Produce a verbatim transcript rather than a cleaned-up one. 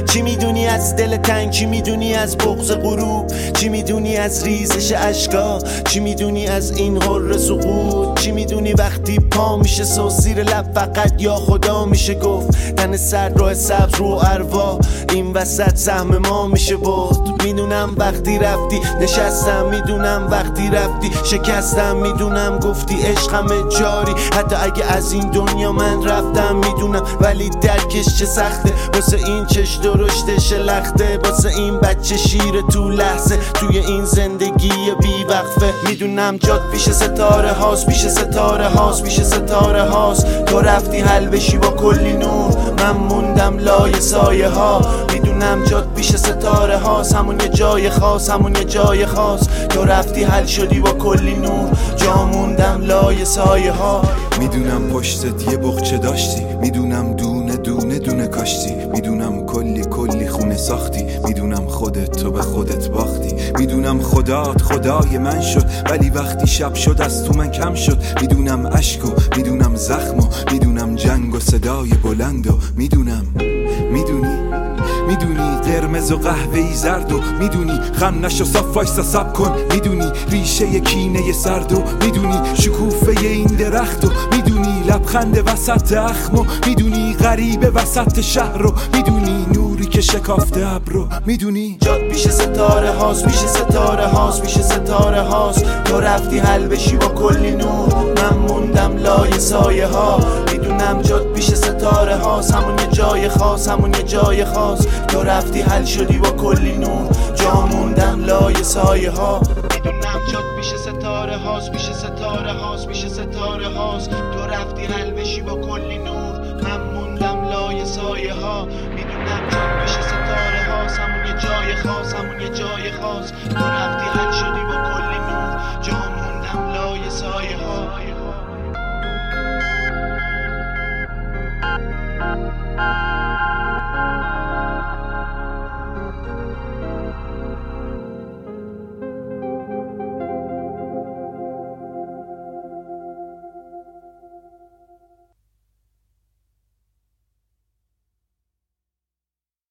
چی میدونی از دل تنگ، چی میدونی از بغض غروب، چی میدونی از ریزش اشکا، چی میدونی از این حر سقوط، چی میدونی وقتی پا میشه سو زیر لب فقط یا خدا میشه گفت، تن سرد راه سبز رو اروا این وسط سهم ما میشه بود. میدونم وقتی رفتی نشستم، میدونم وقتی رفتی شکستم، میدونم گفتی عشقم جاری حتی اگه از این دنیا من رفتم، میدونم ولی درکش چه سخته واسه این چش درشتش لخته، واسه این بچه شیر تو لحظه توی این زندگی بی وقفه. میدونم جات پیش ستاره هاست، پیش ستاره هاست، پیش ستاره هاست. تو رفتی حل بشی با کلی نور، من موندم لای سایه ها. میدونم جات پیش ستاره هاست، همون یه جای خاص، همون یه جای خاص. تو رفتی حل شدی با کلی نور، جا موندم لای سایه ها. میدونم پشتت یه بغچه داشتی، میدونم دونه دونه دونه کاشتی، میدونم کلی کلی خونه ساختی، میدونم خودت تو به خودت باختی، میدونم خدات خدای من شد ولی وقتی شب شد از تو من کم شد، میدونم عشق و میدونم زخم و میدونم جنگ و صدای بلند و میدونم میدونی میدونی قرمز و قهوه‌ای زرد و میدونی خم نشو صاف وایسا سب کن، میدونی ریشه کینه سرد و میدونی شکوفه این درخت و میدونی لبخند وسط اخم و میدونی غریب وسط شهر و میدونی نوری که شکافته ابرو، میدونی جات پیش ستاره هاست، پیش ستاره هاست، پیش ستاره هاست. تو رفتی حل بشی با کلی نور، من موندم لای سایه ها. میدونم جات پیش ستاره هاست، همون یه جای خاص، همون یه جای خاص. تو رفتی حل شدی با کلی نور، جا موندم لای سایه ها. میدونم جات پیش ستاره هاست، پیش ستاره هاست، پیش ستاره هاست. تو رفتی حل بشی با کلی نور، من موندم لای سایه ها. میدونم جات پیش ستاره هاست، همون یه جای خاص، همون یه جای خاص. تو رفتی حل شدی